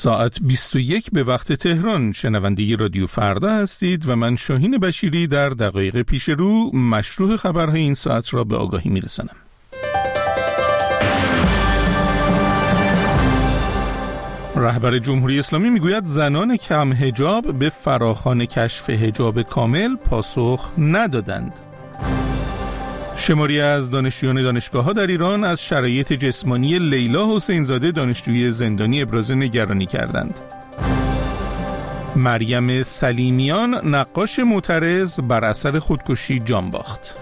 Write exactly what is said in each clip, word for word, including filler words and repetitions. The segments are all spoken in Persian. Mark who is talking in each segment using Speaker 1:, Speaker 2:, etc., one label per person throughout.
Speaker 1: ساعت بیست و یک به وقت تهران شنونده رادیو فردا هستید و من شاهین بشیری در دقایق پیش رو مشروع خبرهای این ساعت را به آگاهی میرسانم. رهبر جمهوری اسلامی میگوید زنان کم حجاب به فراخوان کشف حجاب کامل پاسخ ندادند. شماری از دانشجویان دانشگاه‌ها در ایران از شرایط جسمانی لیلا حسین‌زاده دانشجوی زندانی ابراز نگرانی کردند. مریم سلیمیان نقاش معترض بر اثر خودکشی جان باخت.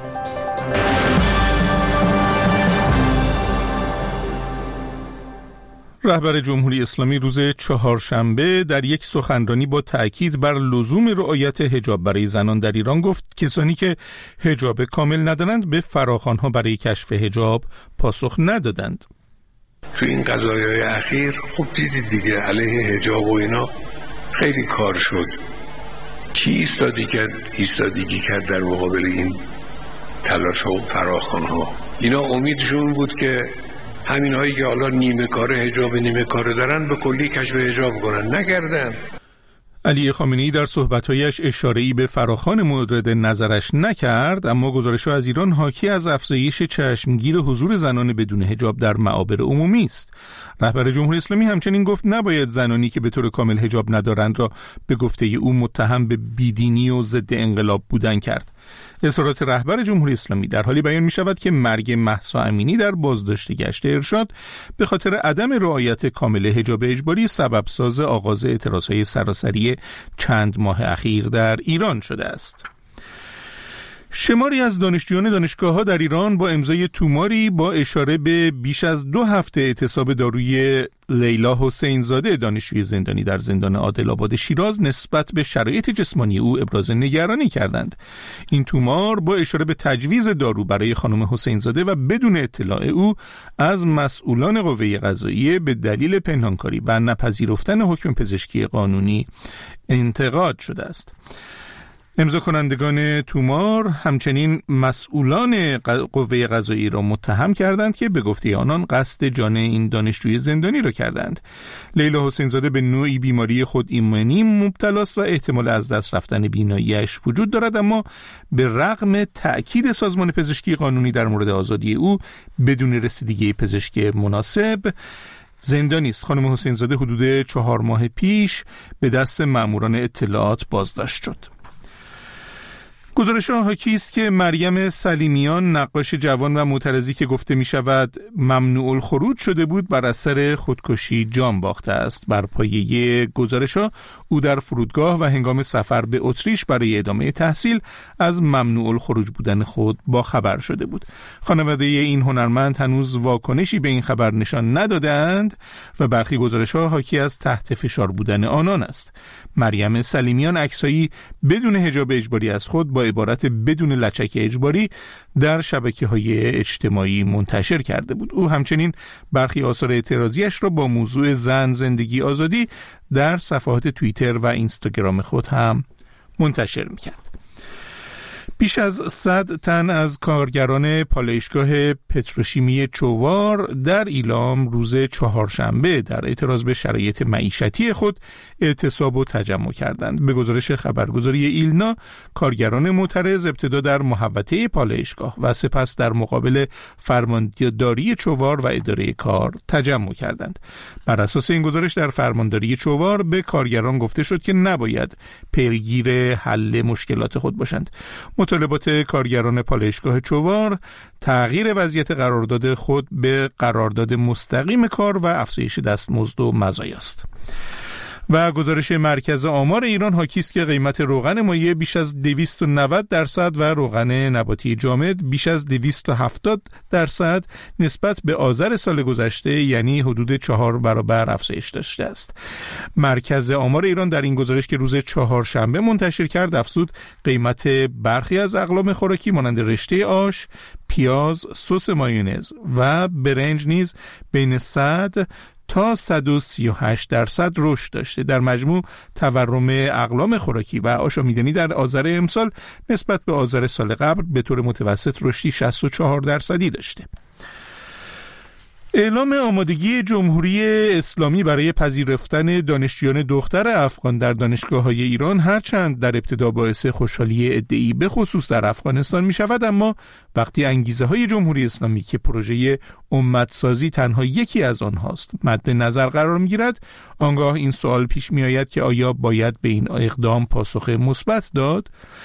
Speaker 1: رهبر جمهوری اسلامی روز چهارشنبه در یک سخنرانی با تأکید بر لزوم رعایت حجاب برای زنان در ایران گفت کسانی که حجاب کامل ندارند به فراخوان‌ها برای کشف حجاب پاسخ ندادند.
Speaker 2: تو این قضایای اخیر خوب دیدید دیگه، علیه حجاب و اینا خیلی کار شد. کی ایستادی کرد ایستادگی کرد در مقابل این تلاش‌ها و فراخوان‌ها؟ اینا امیدشون بود که همین هایی که حالا نیمه کار حجاب نیمه کار دارن به کلی کشف حجاب کنن، نکردن.
Speaker 1: علی خامنه‌ای در صحبت‌هایش اشاره‌ای به فراخوان مورد نظرش نکرد، اما گزارش‌ها از ایران حاکی از افزایش چشمگیر حضور زنان بدون حجاب در معابر عمومی است. رهبر جمهوری اسلامی همچنین گفت نباید زنانی که به طور کامل حجاب ندارند را به گفته او متهم به بیدینی و ضد انقلاب بودن کرد. اظهارات رهبر جمهوری اسلامی در حالی بیان می شود که مرگ مهسا امینی در بازداشت گشت ارشاد به خاطر عدم رعایت کامل حجاب اجباری سبب ساز آغاز اعتراضهای سراسری چند ماه اخیر در ایران شده است. شماری از دانشجویان دانشگاه‌ها در ایران با امضای توماری با اشاره به بیش از دو هفته اعتصاب داروی لیلا حسین‌زاده دانشجوی زندانی در زندان عادل‌آباد شیراز نسبت به شرایط جسمانی او ابراز نگرانی کردند. این تومار با اشاره به تجویز دارو برای خانم حسین‌زاده و بدون اطلاع او از مسئولان قوه قضاییه به دلیل پنهانکاری و نپذیرفتن حکم پزشکی قانونی انتقاد شده است. امضا کنندگان تومار همچنین مسئولان قوه قضاییه را متهم کردند که به گفته آنان قصد جان این دانشجوی زندانی را کردند. لیلا حسین‌زاده به نوعی بیماری خود ایمنی مبتلاست و احتمال از دست رفتن بیناییش وجود دارد، اما به رغم تأکید سازمان پزشکی قانونی در مورد آزادی او بدون رسیدگی پزشکی مناسب زندانی است. خانم حسین‌زاده حدود چهار ماه پیش به دست ماموران اطلاعات بازداشت شد. گزارش‌ها حاکی است که مریم سلیمیان نقاش جوان و معترضی که گفته می شود ممنوع الخروج شده بود بر اثر خودکشی جان باخته است. بر پایه گزارش‌ها او در فرودگاه و هنگام سفر به اتریش برای ادامه تحصیل از ممنوع الخروج بودن خود با خبر شده بود. خانواده این هنرمند هنوز واکنشی به این خبر نشان ندادند و برخی گزارش‌ها حاکی از تحت فشار بودن آنان است. مریم سلیمیان عکسایی بدون حجاب اجباری از خود با عبارت بدون لچک اجباری در شبکه‌های اجتماعی منتشر کرده بود. او همچنین برخی آثار اعتراضیش را با موضوع زن زندگی آزادی در صفحات توییتر و اینستاگرام خود هم منتشر می‌کرد. بیش از صد تن از کارگران پالایشگاه پتروشیمی چوار در ایلام روز چهارشنبه در اعتراض به شرایط معیشتی خود اعتصاب و تجمع کردند. به گزارش خبرگزاری ایلنا، کارگران معترض ابتدا در محوطه پالایشگاه و سپس در مقابل فرمانداری چوار و اداره کار تجمع کردند. بر اساس این گزارش در فرمانداری چوار به کارگران گفته شد که نباید پیگیر حل مشکلات خود باشند. مطالبات کارگران پالایشگاه چوار تغییر وضعیت قرارداد خود به قرارداد مستقیم کار و افزایش دستمزد و مزایاست. و گزارش مرکز آمار ایران حاکی است که قیمت روغن مایع بیش از دویست و نود درصد و روغن نباتی جامد بیش از دویست و هفتاد درصد نسبت به آذر سال گذشته یعنی حدود چهار برابر افزایش داشته است. مرکز آمار ایران در این گزارش که روز چهارشنبه منتشر کرد افزود قیمت برخی از اقلام خوراکی مانند رشته آش، پیاز، سس مایونز و برنج نیز بین صد تا صد و سی و هشت درصد رشد داشته. در مجموع تورم اقلام خوراکی و آشامیدنی در آذر امسال نسبت به آذر سال قبل به طور متوسط رشدی شصت و چهار درصدی داشته. اعلام آمادگی جمهوری اسلامی برای پذیرفتن دانشجویان دختر افغان در دانشگاه‌های ایران هرچند در ابتدا باعث خوشحالی عده‌ای به خصوص در افغانستان می شود، اما وقتی انگیزه‌های جمهوری اسلامی که پروژه امت‌سازی تنها یکی از آنهاست مد نظر قرار می‌گیرد، آنگاه این سوال پیش می‌آید که آیا باید به این اقدام پاسخ مثبت داد؟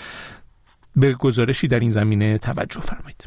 Speaker 1: به گزارشی در این زمینه توجه فرمایید.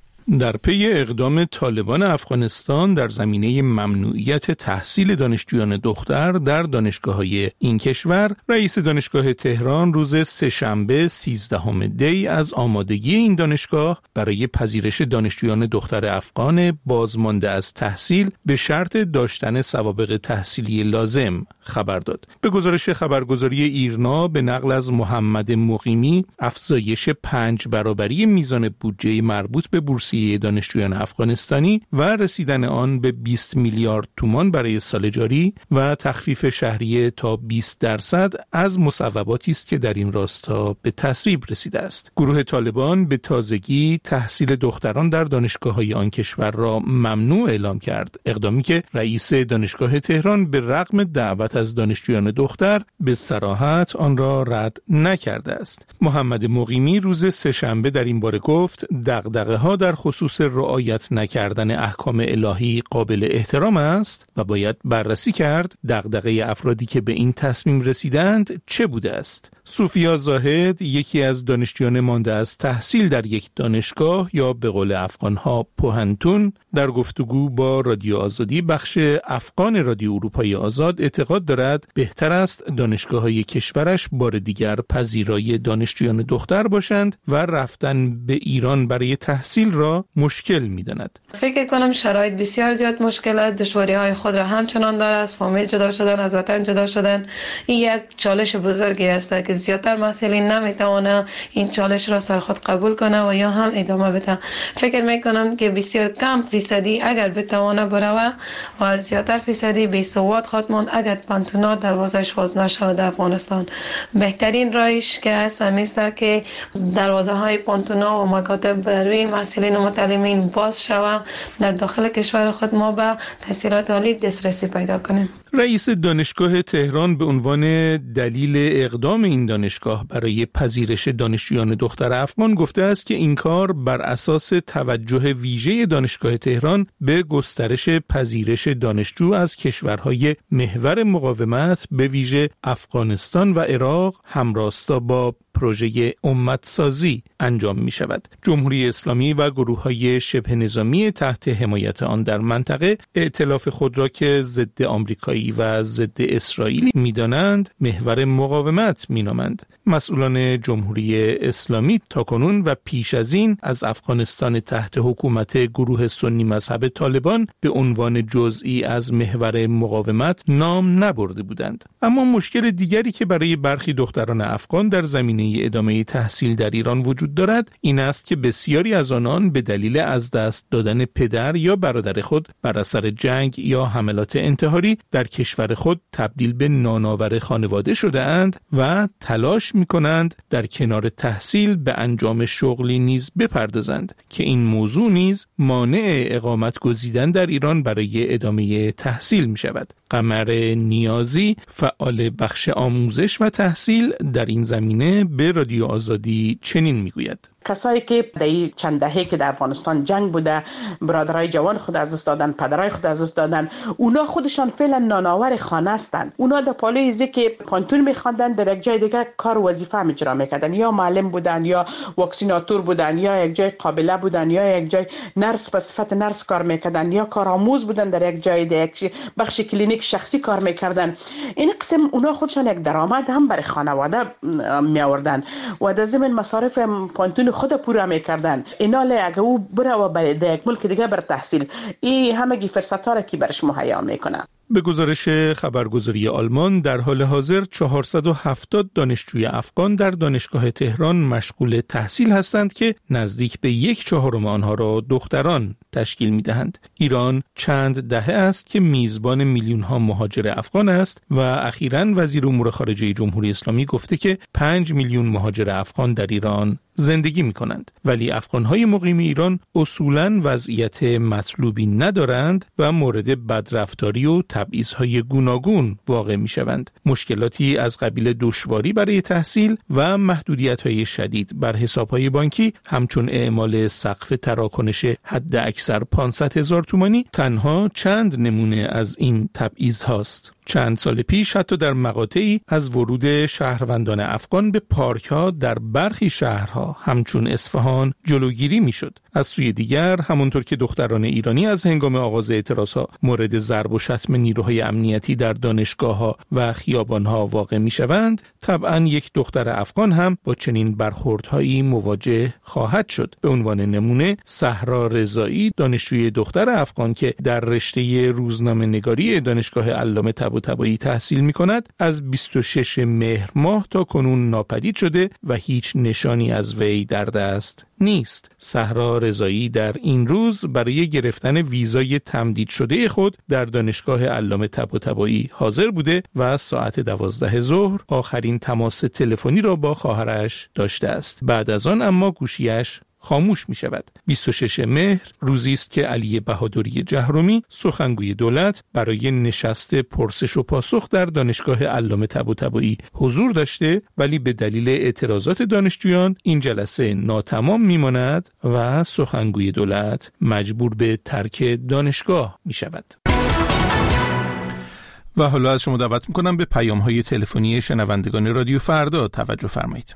Speaker 1: در پی اقدام طالبان افغانستان در زمینه ممنوعیت تحصیل دانشجویان دختر در دانشگاه‌های این کشور، رئیس دانشگاه تهران روز سه‌شنبه سیزدهم دی از آمادگی این دانشگاه برای پذیرش دانشجویان دختر افغان بازمانده از تحصیل به شرط داشتن سوابق تحصیلی لازم خبر داد. به گزارش خبرگزاری ایرنا به نقل از محمد مقیمی، افزایش پنج برابری میزان بودجه مربوط به بورس دانشجویان افغانستانی و رسیدن آن به بیست میلیارد تومان برای سال جاری و تخفیف شهریه تا بیست درصد از مصوباتی است که در این راستا به تصویب رسیده است. گروه طالبان به تازگی تحصیل دختران در دانشگاه‌های آن کشور را ممنوع اعلام کرد، اقدامی که رئیس دانشگاه تهران به رغم دعوت از دانشجویان دختر به صراحت آن را رد نکرده است. محمد مقیمی روز سه‌شنبه در این باره گفت دغدغه‌ها در خصوص رعایت نکردن احکام الهی قابل احترام است و باید بررسی کرد دغدغه افرادی که به این تصمیم رسیدند چه بوده است. صوفیا زاهد، یکی از دانشجویان مانده از تحصیل در یک دانشگاه یا به قول افغانها پوهنتون، در گفتگو با رادیو آزادی بخش افغان رادیو اروپای آزاد اعتقاد دارد بهتر است دانشگاه‌های کشورش بار دیگر پذیرای دانشجویان دختر باشند و رفتن به ایران برای تحصیل را مشکل می‌داند.
Speaker 3: فکر کنم شرایط بسیار زیاد مشکل است، دشواری‌های خود را همچنان دارد. از فامیل جدا شدن، از وطن جدا شدن، این یک چالش بزرگی است که زیادتر مسئولین نمی‌توانند این چالش را سر خود قبول کنه و یا هم ادامه بده. فکر می‌کنم که بسیار کم فیصدی اگر بتوانه بروه و زیادتر فیصدی بی‌سواد خواهد ماند اگر پانتونا دروازه‌اش باز نشود در افغانستان. بهترین راهش که است همیست که دروازه‌های پانتونا و مکاتب برای مسئولین و متعلمین باز شود، در داخل کشور خود ما به تحصیلات عالی دسترسی پیدا کنیم.
Speaker 1: رئیس دانشگاه تهران به عنوان دلیل اقدام این دانشگاه برای پذیرش دانشجویان دختر افغان گفته است که این کار بر اساس توجه ویژه دانشگاه تهران به گسترش پذیرش دانشجو از کشورهای محور مقاومت به ویژه افغانستان و عراق همراستا با پروژه امت‌سازی انجام می شود. جمهوری اسلامی و گروه‌های شبه نظامی تحت حمایت آن در منطقه ائتلاف خود را که ضد آمریکایی و ضد اسرائیلی می‌دانند محور مقاومت می‌نامند. مسئولان جمهوری اسلامی تاکنون و پیش از این از افغانستان تحت حکومت گروه سنی مذهب طالبان به عنوان جزئی از محور مقاومت نام نبرده بودند. اما مشکل دیگری که برای برخی دختران افغان در زمینه ادامه تحصیل در ایران وجود دارد این است که بسیاری از آنان به دلیل از دست دادن پدر یا برادر خود بر اثر جنگ یا حملات انتحاری در کشور خود تبدیل به نانآور خانواده شده اند و تلاش می کنند در کنار تحصیل به انجام شغلی نیز بپردازند که این موضوع نیز مانع اقامت گزیدن در ایران برای ادامه تحصیل می شود. قمر نیازی، فعال بخش آموزش و تحصیل در این زمینه، به رادیو آزادی چنین می گوید.
Speaker 4: کسایی که در چند دهه که در افغانستان جنگ بوده، برادرای جوان خود از دست دادن، پدرای خود از دست دادن، اونا خودشان فعلا نانآور خانه هستند. اونا در پالوی ازی که پانتون می‌خواندن در یک جای دیگه کار وظیفه هم اجرا می‌کردن، یا معلم بودن، یا واکسیناتور بودن، یا یک جای قابله بودن، یا یک جای نرس به صفت نرس کار می‌کردن، یا کارآموز بودن در یک جای دیگه بخش کلینیک شخصی کار می‌کردن. این قسم اونا خودشان یک درآمد هم برای خانواده می‌آوردن و در ضمن مصارف پانتون خود پورا میکردن. اینا لی اگه او بره و برای یک ملک دیگه بر تحصیل، این همگی فرصت ها را که برش مهیا میکنه.
Speaker 1: به گزارش خبرگزاری آلمان در حال حاضر چهارصد و هفتاد دانشجوی افغان در دانشگاه تهران مشغول تحصیل هستند که نزدیک به یک چهارم آنها را دختران تشکیل می‌دهند. ایران چند دهه است که میزبان میلیون‌ها مهاجر افغان است و اخیراً وزیر امور خارجه جمهوری اسلامی گفته که پنج میلیون مهاجر افغان در ایران زندگی می کنند، ولی افغان‌های مقیم ایران اصولاً وضعیت مطلوبی ندارند و مورد بدرفتاری و تبعیض‌های گوناگون واقع می‌شوند. مشکلاتی از قبیل دشواری برای تحصیل و محدودیت‌های شدید بر حساب‌های بانکی همچون اعمال سقف تراکنش حد اکثر پانصد هزار تومانی تنها چند نمونه از این تبعیض هاست. چند سال پیش حتی در مقاطعی از ورود شهروندان افغان به پارک‌ها در برخی شهرها همچون اصفهان جلوگیری می‌شد. از سوی دیگر همونطور که دختران ایرانی از هنگام آغاز اعتراضها مورد ضرب و شتم نیروهای امنیتی در دانشگاه‌ها و خیابان‌ها واقع می‌شوند، طبعاً یک دختر افغان هم با چنین برخوردهایی مواجه خواهد شد. به عنوان نمونه صحرا رضایی، دانشجوی دختر افغان که در رشته روزنامه‌نگاری دانشگاه علامه طباطبایی تحصیل می‌کند، از بیست و ششم مهر ماه تا کنون ناپدید شده و هیچ نشانی از وی در دست نیست. صحرا رضایی در این روز برای گرفتن ویزای تمدید شده خود در دانشگاه علامه طباطبایی حاضر بوده و ساعت دوازده ظهر آخرین تماس تلفنی را با خواهرش داشته است. بعد از آن اما گوشیش خاموش می شود. بیست و ششم مهر روزی است که علی بهادری جهرمی سخنگوی دولت برای نشست پرسش و پاسخ در دانشگاه علامه طباطبایی حضور داشته، ولی به دلیل اعتراضات دانشجویان این جلسه ناتمام می ماند و سخنگوی دولت مجبور به ترک دانشگاه می شود. و حالا از شما دعوت می کنم به پیام های تلفنی شنوندگان رادیو فردا توجه فرمایید.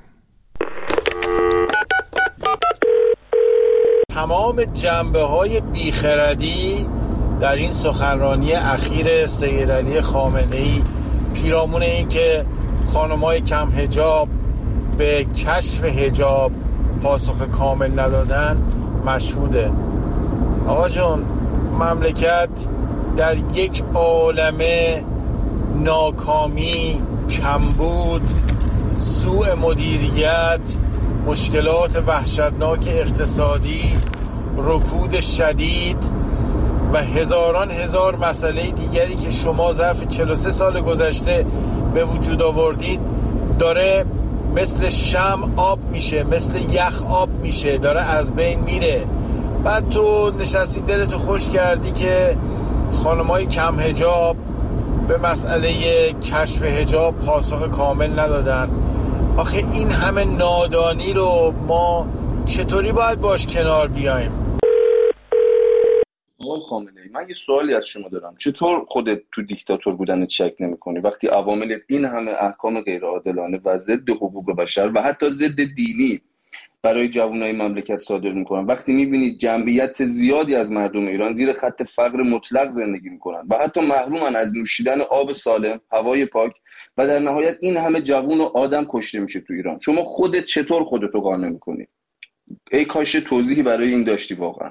Speaker 5: تمام جنبه‌های بیخردی در این سخنرانی اخیر سید علی خامنه‌ای پیرامون این که خانم‌های کم حجاب به کشف حجاب پاسخ کامل ندادن مشهوده. آقا جون، مملکت در یک عالمه ناکامی، کمبود، سوء مدیریت، مشکلات وحشتناک اقتصادی، رکود شدید و هزاران هزار مسئله دیگری که شما ظرف چهل و سه سال گذشته به وجود آوردید داره مثل شمع آب میشه، مثل یخ آب میشه، داره از بین میره. بعد تو نشستی دلتو خوش کردی که خانمای کم حجاب به مسئله کشف حجاب پاسخ کامل ندادن. آخه این همه نادانی رو ما چطوری باید باش کنار بیایم؟
Speaker 6: آقای خامنه‌ای، من یه سوالی از شما دارم. چطور خودت تو دیکتاتور بودن شک نمی‌کنی وقتی عوامل این همه احکام غیرعادلانه و ضد حقوق بشر و حتی ضد دینی برای جوانای مملکت صادر می‌کنن، وقتی می‌بینید جمعیت زیادی از مردم ایران زیر خط فقر مطلق زندگی می‌کنن و حتی محرومن از نوشیدن آب سالم، هوای پاک و در نهایت این همه جوان و آدم کشته میشه تو ایران، شما خودت چطور خودتو قانع می‌کنی؟ ای کاش توضیحی برای این داشتی واقعا.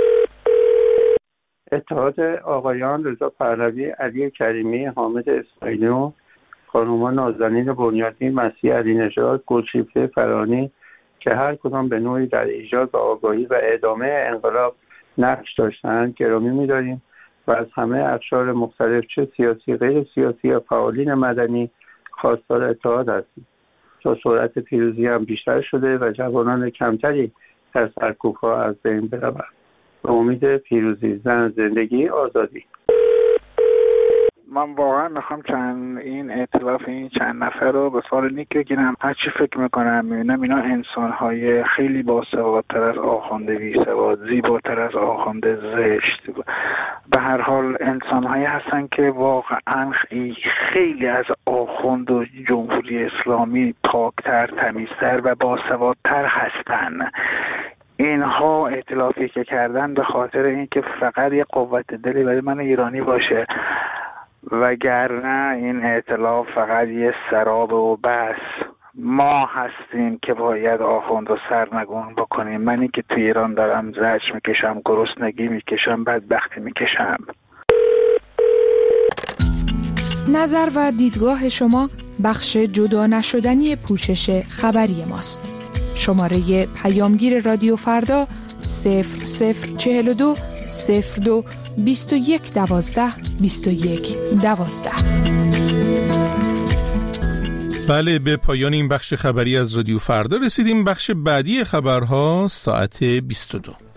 Speaker 7: اتحاد آقایان رضا پهلوی، علی کریمی، حامد اسماعیلی، خانوما نازنین بنیادی، مسیح علی نژاد، گلشیفته فرانی که هر کدام به نوعی در ایجاد و آگاهی و ادامه انقلاب نقش داشتند گرامی می‌داریم و از همه اقشار مختلف چه سیاسی، غیر سیاسی یا فعالین مدنی خواستار اتحاد هستیم تا سرعت پیروزی هم بیشتر شده و جوانان کمتری در سرکوب‌ها از بین بروند. به امید پیروزی. زن، زندگی، آزادی.
Speaker 8: من واقعا میخوام چند این ائتلاف این چند نفر رو به فال نیک بگیرم. هرچی فکر میکنم میبینم اینا انسانهای خیلی باسوادتر از آخونده بیسواد، زیباتر از آخونده زشت، به هر حال انسانهایی هستن که واقعا خیلی از آخوند و جمهوری اسلامی پاکتر، تمیزتر و باسوادتر هستن. اینها ائتلافی که کردن به خاطر اینکه فقط یه قوت دلی برای من ایرانی باشه، وگرنه این ائتلاف فقط یه سراب و بس. ما هستیم که باید آخوند و سرنگون بکنیم. منی که تو ایران دارم زجر میکشم، گرسنگی میکشم، بدبختی میکشم.
Speaker 9: نظر و دیدگاه شما بخش جدا نشدنی پوشش خبری ماست. شماره پیامگیر رادیو فردا صفر صفر چهل و دو صفر دو بیست و یک دوازده بیست و یک دوازده.
Speaker 1: بله، به پایان این بخش خبری از رادیو فردا رسیدیم. بخش بعدی خبرها ساعت بیست و دو.